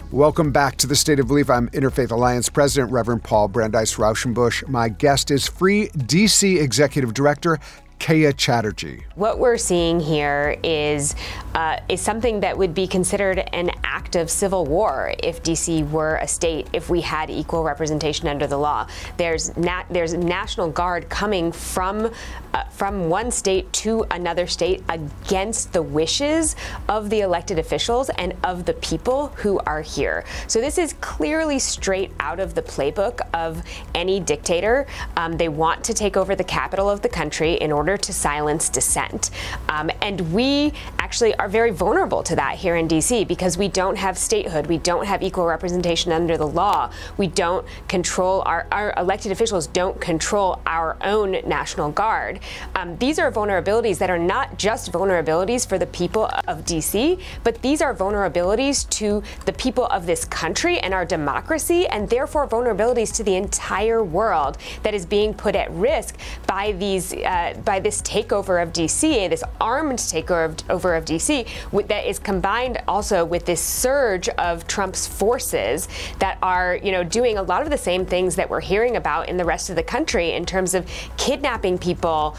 Welcome back to the State of Belief. I'm Interfaith Alliance President, Reverend Paul Brandeis Rauschenbusch. My guest is Free DC Executive Director, Keya Chatterjee. What we're seeing here is something that would be considered an act of civil war if DC were a state, if we had equal representation under the law. There's National Guard coming from one state to another state against the wishes of the elected officials and of the people who are here. So this is clearly straight out of the playbook of any dictator. They want to take over the capital of the country in order to silence dissent. And we actually are very vulnerable to that here in DC because we don't have statehood. We don't have equal representation under the law. We don't control, our elected officials don't control our own National Guard. These are vulnerabilities that are not just vulnerabilities for the people of DC, but these are vulnerabilities to the people of this country and our democracy, and therefore vulnerabilities to the entire world that is being put at risk by this takeover of DC, this armed takeover of DC, that is combined also with this surge of Trump's forces that are, doing a lot of the same things that we're hearing about in the rest of the country in terms of kidnapping people,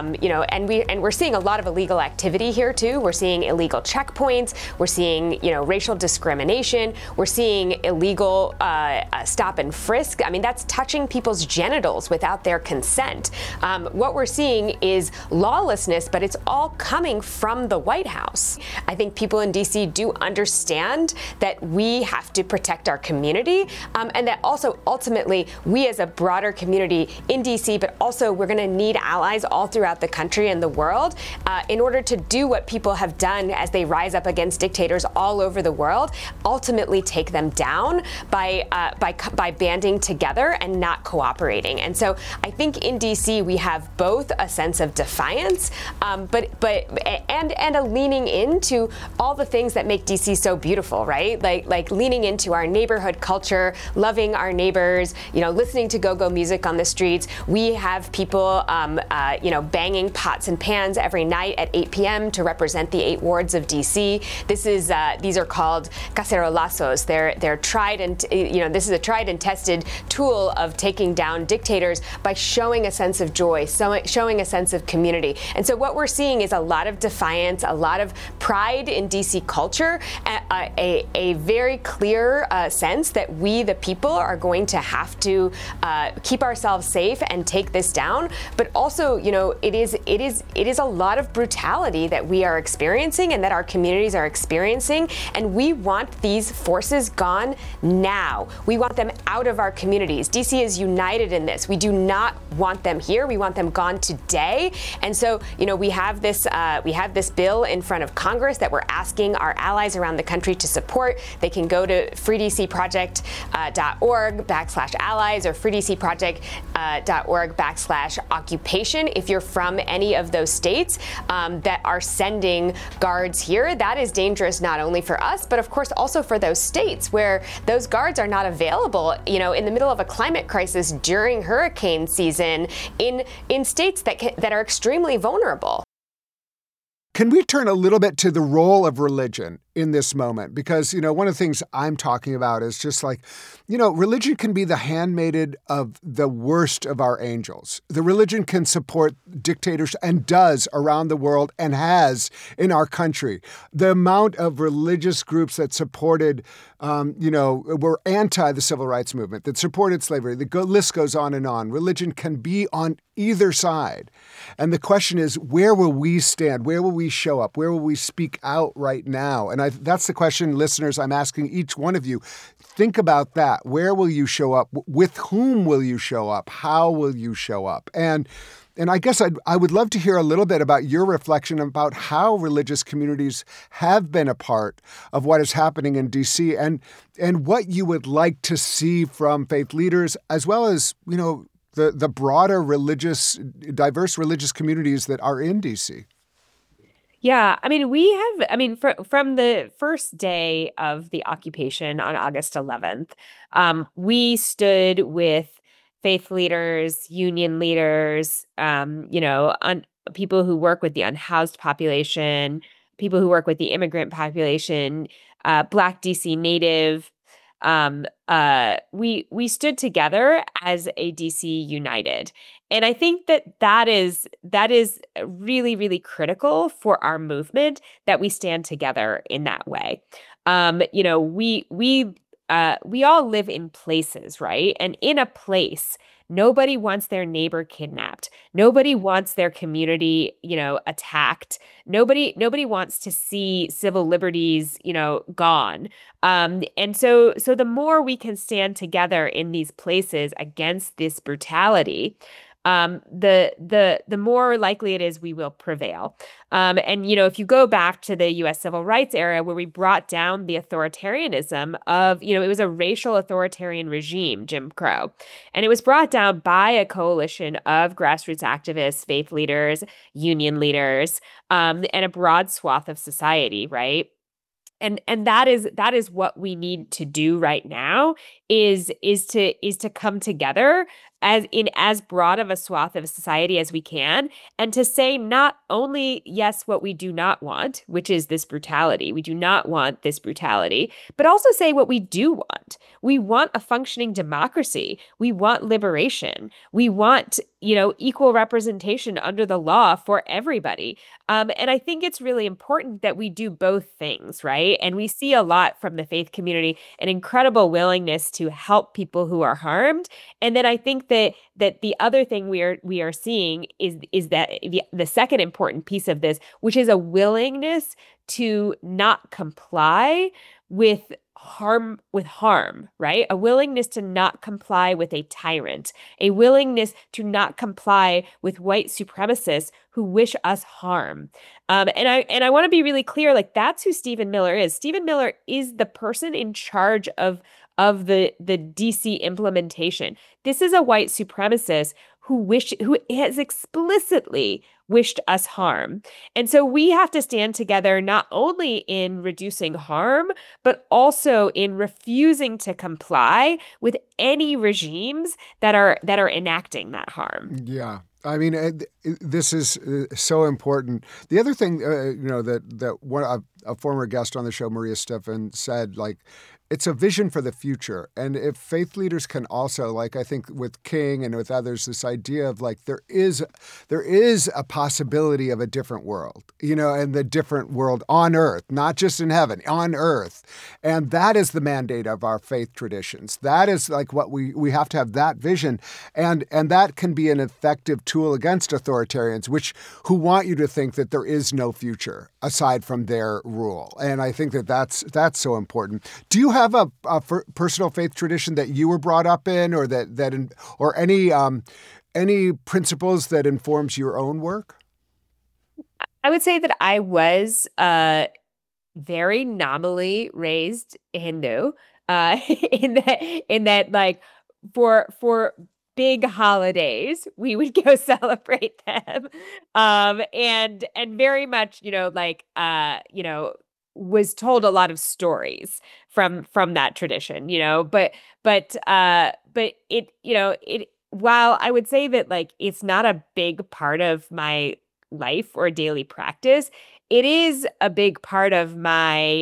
and we're seeing a lot of illegal activity here too. We're seeing illegal checkpoints. We're seeing, racial discrimination. We're seeing illegal stop and frisk. I mean, that's touching people's genitals without their consent. What we're seeing is lawlessness, but it's all coming from the White House. I think people in DC do understand that we have to protect our community, and that also ultimately we as a broader community in DC, but also we're going to need allies all throughout the country and the world in order to do what people have done as they rise up against dictators all over the world, ultimately take them down by banding together and not cooperating. And so I think in DC we have both a sense of defiance, but a leaning into all the things that make DC so beautiful, right? Like leaning into our neighborhood culture, loving our neighbors, listening to go-go music on the streets. We have people, banging pots and pans every night at 8 p.m. to represent the 8 wards of DC. These are called cacerolazos. They're tried and this is a tried and tested tool of taking down dictators by showing a sense of joy, showing a sense of community. And so what we're seeing is a lot of defiance, a lot of pride in DC culture, a very clear sense that we, the people, are going to have to keep ourselves safe and take this down. But also, it is a lot of brutality that we are experiencing and that our communities are experiencing. And we want these forces gone now. We want them out of our communities. DC is united in this. We do not want them here. We want them gone today. And so, we have this bill in front of Congress that we're asking our allies around the country to support. They can go to freedcproject.org/allies or freedcproject.org/occupation if you're from any of those states that are sending guards here. That is dangerous not only for us, but of course also for those states where those guards are not available, in the middle of a climate crisis during hurricane season in states that are extremely vulnerable. Can we turn a little bit to the role of religion in this moment? Because, one of the things I'm talking about is just like, religion can be the handmaiden of the worst of our angels. The religion can support dictators and does around the world and has in our country. The amount of religious groups that supported, were anti the civil rights movement, that supported slavery, the list goes on and on. Religion can be on either side. And the question is, where will we stand? Where will we show up? Where will we speak out right now? And that's the question, listeners, I'm asking each one of you. Think about that. Where will you show up? With whom will you show up? How will you show up? And I guess I would love to hear a little bit about your reflection about how religious communities have been a part of what is happening in DC and what you would like to see from faith leaders, as well as, the broader diverse religious communities that are in DC. Yeah, from the first day of the occupation on August 11th, we stood with faith leaders, union leaders, people who work with the unhoused population, people who work with the immigrant population, Black DC Native we stood together as a DC United. And I think that is really, really critical for our movement, that we stand together in that way. We all live in places, right? And in a place, nobody wants their neighbor kidnapped. Nobody wants their community, attacked. Nobody wants to see civil liberties, gone. And so the more we can stand together in these places against this brutality, the more likely it is we will prevail. And if you go back to the U.S. Civil Rights era, where we brought down the authoritarianism of, it was a racial authoritarian regime, Jim Crow, and it was brought down by a coalition of grassroots activists, faith leaders, union leaders, and a broad swath of society, right? And that is what we need to do right now, is to come together as broad of a swath of society as we can, and to say not only, yes, what we do not want, which is this brutality. We do not want this brutality, but also say what we do want. We want a functioning democracy. We want liberation. We want, equal representation under the law for everybody. And I think it's really important that we do both things, right? And we see a lot from the faith community, an incredible willingness to help people who are harmed. And then I think that the other thing we are seeing is that the second important piece of this, which is a willingness to not comply with harm, right? A willingness to not comply with a tyrant, a willingness to not comply with white supremacists who wish us harm. And I want to be really clear, like, that's who Stephen Miller is. Stephen Miller is the person in charge of the DC implementation. This is a white supremacist who has explicitly wished us harm. And so we have to stand together not only in reducing harm, but also in refusing to comply with any regimes that are enacting that harm. Yeah. I mean, this is so important. The other thing, that one a former guest on the show, Maria Stephan, said, like, it's a vision for the future. And if faith leaders can also, like, I think with King and with others, this idea of, like, there is a possibility of a different world, and the different world on earth, not just in heaven, on earth. And that is the mandate of our faith traditions. That is, like, what we have to have, that vision. And that can be an effective tool against authoritarians, who want you to think that there is no future aside from their rule. And I think that's so important. Do you have a personal faith tradition that you were brought up in, or or any principles that informs your own work? I would say that I was very nominally raised Hindu, in that like for big holidays we would go celebrate them, and very much was told a lot of stories from that tradition, but it while I would say that, like, it's not a big part of my life or daily practice, it is a big part of my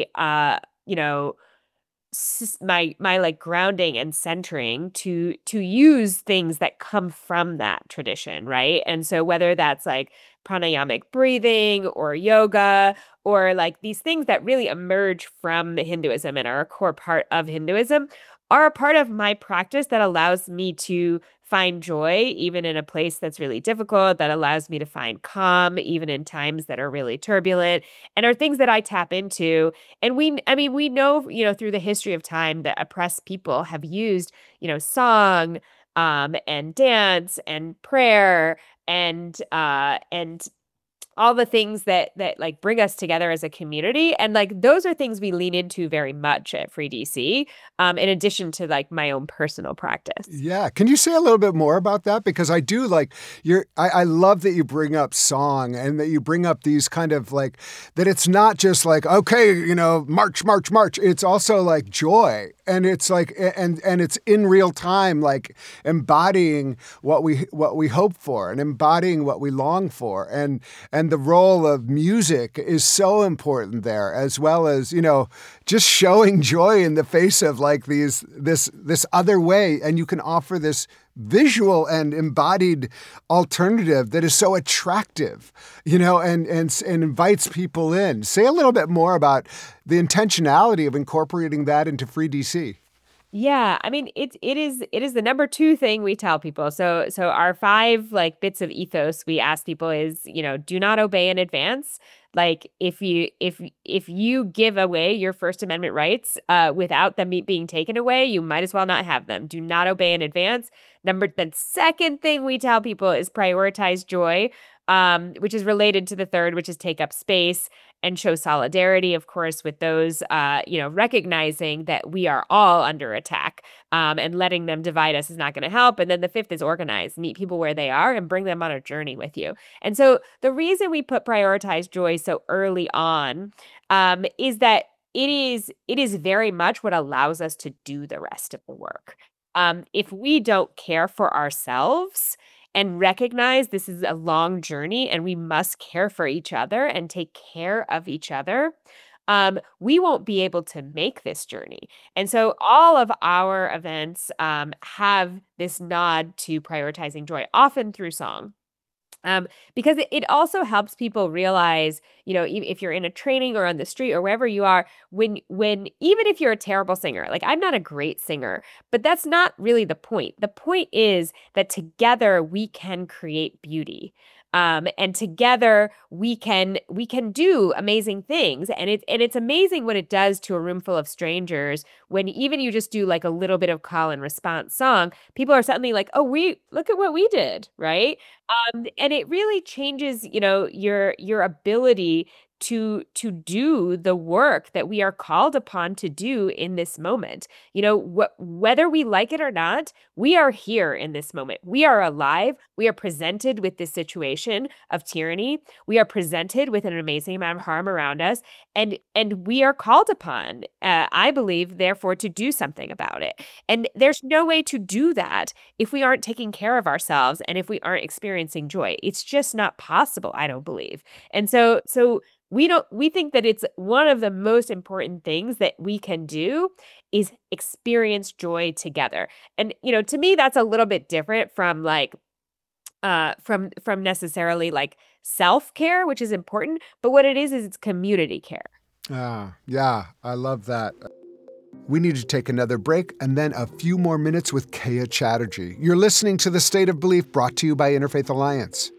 my like grounding and centering to use things that come from that tradition, right? And so whether that's like pranayamic breathing or yoga, or like these things that really emerge from Hinduism and are a core part of Hinduism, are a part of my practice that allows me to find joy even in a place that's really difficult, that allows me to find calm even in times that are really turbulent, and are things that I tap into. And we know, through the history of time, that oppressed people have used, song, and dance and prayer and all the things that like bring us together as a community. And like, those are things we lean into very much at Free DC, in addition to like my own personal practice. Yeah. Can you say a little bit more about that? Because I do like I love that you bring up song, and that you bring up these kind of like, that it's not just like, okay, march, march, march. It's also like joy. and it's like, and it's in real time, like embodying what we hope for and embodying what we long for, and the role of music is so important there, as well as, you know, just showing joy in the face of like this other way, and you can offer this visual and embodied alternative that is so attractive, you know, and invites people in. Say a little bit more about the intentionality of incorporating that into Free DC. Yeah, I mean it is the number two thing we tell people. So our five like bits of ethos we ask people is, you know, do not obey in advance. Like if you give away your First Amendment rights without them being taken away, you might as well not have them. Do not obey in advance. The second thing we tell people is prioritize joy, which is related to the third, which is take up space and show solidarity, of course, with those, recognizing that we are all under attack, and letting them divide us is not going to help. And then the fifth is organize, meet people where they are and bring them on a journey with you. And so the reason we put prioritize joy so early on, is that it is very much what allows us to do the rest of the work. If we don't care for ourselves and recognize this is a long journey and we must care for each other and take care of each other, we won't be able to make this journey. And so all of our events have this nod to prioritizing joy, often through song. Because it also helps people realize, you know, if you're in a training or on the street or wherever you are, when even if you're a terrible singer, like I'm not a great singer, but that's not really the point. The point is that together we can create beauty. And together we can do amazing things, and it's amazing what it does to a room full of strangers when even you just do like a little bit of call and response song. People are suddenly like, oh, we look at what we did, right? And it really changes, you know, your ability to do the work that we are called upon to do in this moment. You know, whether we like it or not, we are here in this moment. We are alive. We are presented with this situation of tyranny. We are presented with an amazing amount of harm around us, and we are called upon, I believe, therefore, to do something about it. And there's no way to do that if we aren't taking care of ourselves and if we aren't experiencing joy. It's just not possible, I don't believe. And so we think that it's one of the most important things that we can do is experience joy together. And you know, to me that's a little bit different from like from necessarily like self-care, which is important, but what it is it's community care. Yeah, I love that. We need to take another break and then a few more minutes with Kea Chatterjee. You're listening to The State of Belief, brought to you by Interfaith Alliance.